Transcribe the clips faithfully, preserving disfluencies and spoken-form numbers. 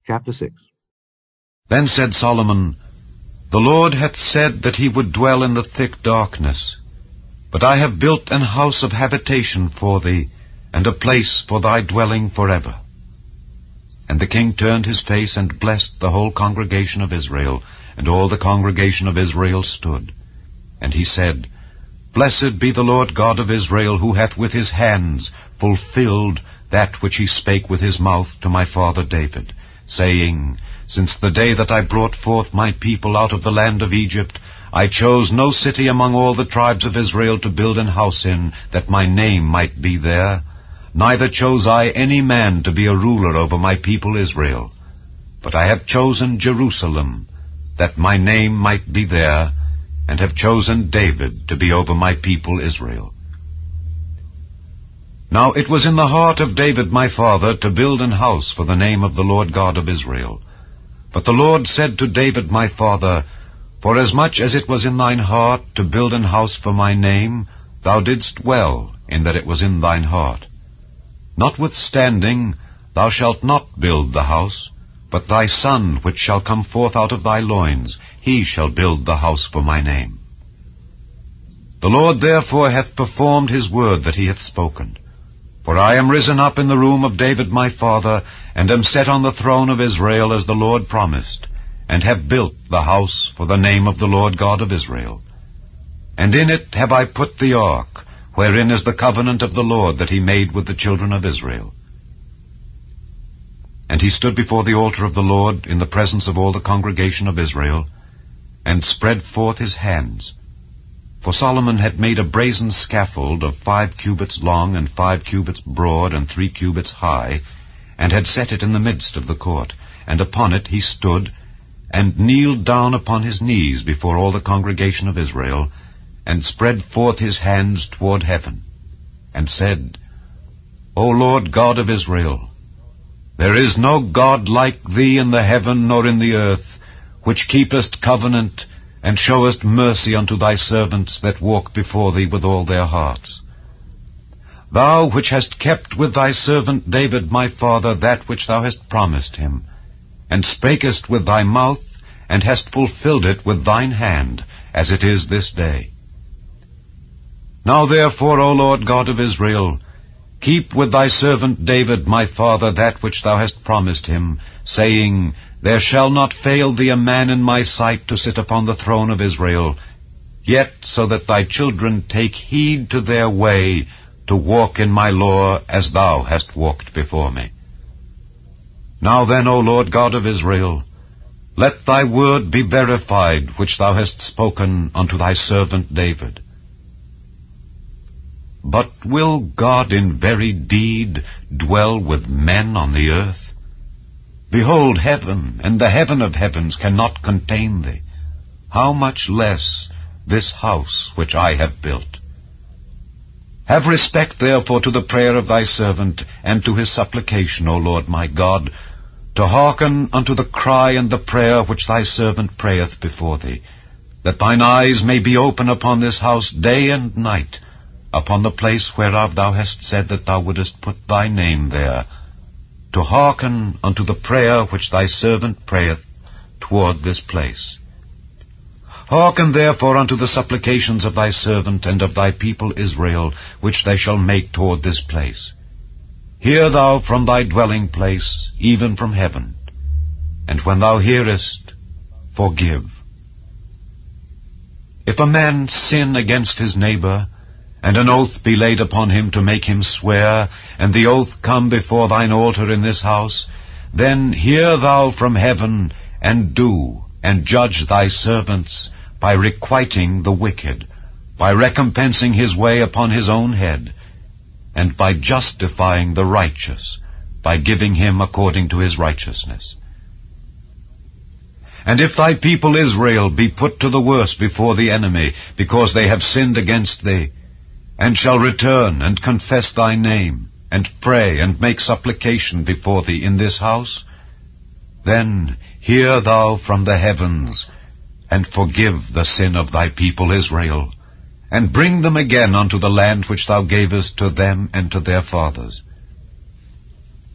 Chapter six. Then said Solomon, The Lord hath said that he would dwell in the thick darkness. But I have built an house of habitation for thee, and a place for thy dwelling forever. And the king turned his face and blessed the whole congregation of Israel, and all the congregation of Israel stood. And he said, Blessed be the Lord God of Israel, who hath with his hands fulfilled that which he spake with his mouth to my father David, saying, Since the day that I brought forth my people out of the land of Egypt, I chose no city among all the tribes of Israel to build an house in, that my name might be there. Neither chose I any man to be a ruler over my people Israel. But I have chosen Jerusalem, that my name might be there, and have chosen David to be over my people Israel. Now it was in the heart of David my father to build an house for the name of the Lord God of Israel. But the Lord said to David my father, Forasmuch as it was in thine heart to build an house for my name, thou didst well in that it was in thine heart. Notwithstanding, thou shalt not build the house, but thy son which shall come forth out of thy loins, he shall build the house for my name. The Lord therefore hath performed his word that he hath spoken. For I am risen up in the room of David my father, and am set on the throne of Israel as the Lord promised, and have built the house for the name of the Lord God of Israel. And in it have I put the ark, wherein is the covenant of the Lord that he made with the children of Israel. And he stood before the altar of the Lord in the presence of all the congregation of Israel, and spread forth his hands. For Solomon had made a brazen scaffold of five cubits long, and five cubits broad, and three cubits high, and had set it in the midst of the court. And upon it he stood, and kneeled down upon his knees before all the congregation of Israel, and spread forth his hands toward heaven, and said, O Lord God of Israel, there is no God like thee in the heaven nor in the earth, which keepest covenant, and showest mercy unto thy servants that walk before thee with all their hearts. Thou which hast kept with thy servant David my father that which thou hast promised him, and spakest with thy mouth, and hast fulfilled it with thine hand, as it is this day. Now therefore, O Lord God of Israel, keep with thy servant David my father that which thou hast promised him, saying, There shall not fail thee a man in my sight to sit upon the throne of Israel, yet so that thy children take heed to their way, to walk in my law as thou hast walked before me. Now then, O Lord God of Israel, let thy word be verified, which thou hast spoken unto thy servant David. But will God in very deed dwell with men on the earth? Behold, heaven and the heaven of heavens cannot contain thee. How much less this house which I have built? Have respect therefore to the prayer of thy servant, and to his supplication, O Lord my God, to hearken unto the cry and the prayer which thy servant prayeth before thee, that thine eyes may be open upon this house day and night, upon the place whereof thou hast said that thou wouldest put thy name there, to hearken unto the prayer which thy servant prayeth toward this place. Hearken therefore unto the supplications of thy servant and of thy people Israel, which they shall make toward this place. Hear thou from thy dwelling place, even from heaven, and when thou hearest, forgive. If a man sin against his neighbor, and an oath be laid upon him to make him swear, and the oath come before thine altar in this house, then hear thou from heaven, and do, and judge thy servants, by requiting the wicked, by recompensing his way upon his own head, and by justifying the righteous, by giving him according to his righteousness. And if thy people Israel be put to the worse before the enemy, because they have sinned against thee, and shall return and confess thy name, and pray and make supplication before thee in this house, then hear thou from the heavens, and forgive the sin of thy people Israel, and bring them again unto the land which thou gavest to them and to their fathers.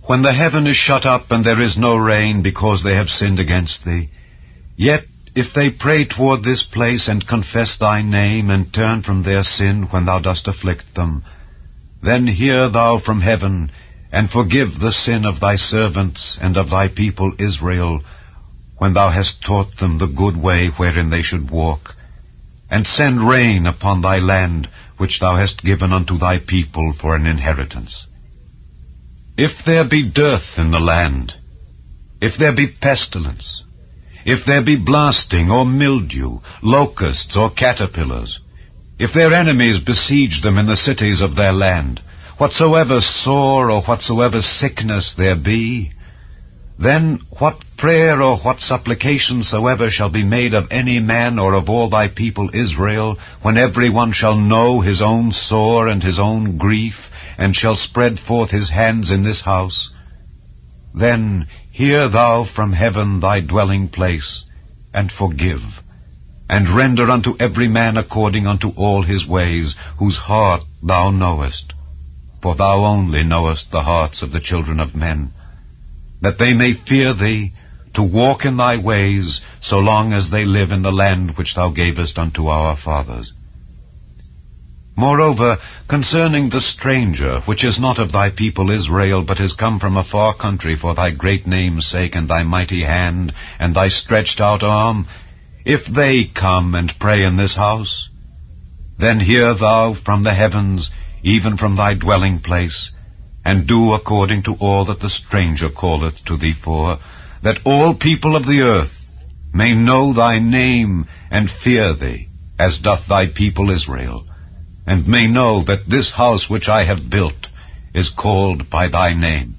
When the heaven is shut up and there is no rain because they have sinned against thee, yet if they pray toward this place and confess thy name and turn from their sin when thou dost afflict them, then hear thou from heaven and forgive the sin of thy servants and of thy people Israel, when thou hast taught them the good way wherein they should walk, and send rain upon thy land which thou hast given unto thy people for an inheritance. If there be dearth in the land, if there be pestilence, if there be blasting or mildew, locusts or caterpillars, if their enemies besiege them in the cities of their land, whatsoever sore or whatsoever sickness there be, then what prayer or what supplication soever shall be made of any man or of all thy people Israel, when every one shall know his own sore and his own grief, and shall spread forth his hands in this house, then hear thou from heaven thy dwelling place, and forgive, and render unto every man according unto all his ways, whose heart thou knowest. For thou only knowest the hearts of the children of men, that they may fear thee, to walk in thy ways, so long as they live in the land which thou gavest unto our fathers. Moreover, concerning the stranger, which is not of thy people Israel, but is come from a far country for thy great name's sake, and thy mighty hand, and thy stretched out arm, if they come and pray in this house, then hear thou from the heavens, even from thy dwelling place, and do according to all that the stranger calleth to thee for, that all people of the earth may know thy name and fear thee, as doth thy people Israel, and may know that this house which I have built is called by thy name.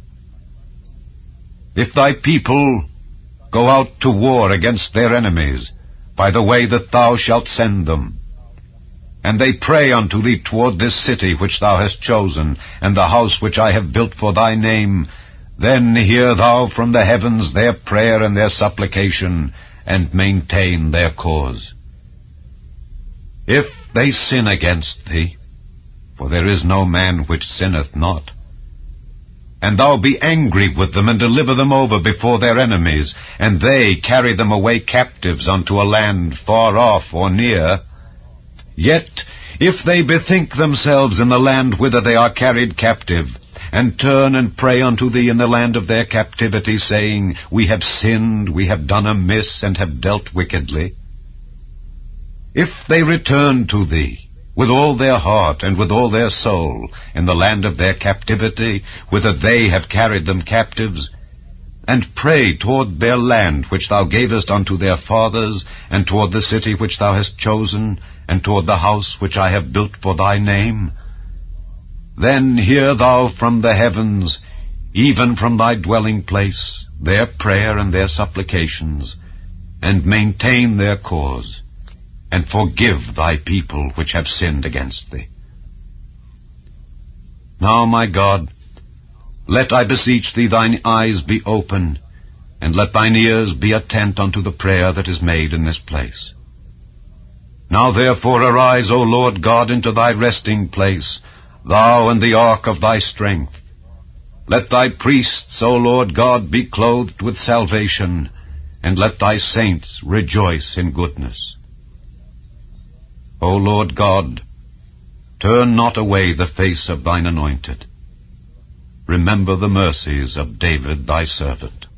If thy people go out to war against their enemies, by the way that thou shalt send them, and they pray unto thee toward this city which thou hast chosen, and the house which I have built for thy name, then hear thou from the heavens their prayer and their supplication, and maintain their cause. If they sin against thee, for there is no man which sinneth not, and thou be angry with them, and deliver them over before their enemies, and they carry them away captives unto a land far off or near, yet if they bethink themselves in the land whither they are carried captive, and turn and pray unto thee in the land of their captivity, saying, We have sinned, we have done amiss, and have dealt wickedly, if they return to thee with all their heart and with all their soul in the land of their captivity, whither they have carried them captives, and pray toward their land which thou gavest unto their fathers, and toward the city which thou hast chosen, and toward the house which I have built for thy name, then hear thou from the heavens, even from thy dwelling place, their prayer and their supplications, and maintain their cause, and forgive thy people which have sinned against thee. Now, my God, let, I beseech thee, thine eyes be open, and let thine ears be attent unto the prayer that is made in this place. Now therefore arise, O Lord God, into thy resting place, thou and the ark of thy strength. Let thy priests, O Lord God, be clothed with salvation, and let thy saints rejoice in goodness. O Lord God, turn not away the face of thine anointed. Remember the mercies of David thy servant.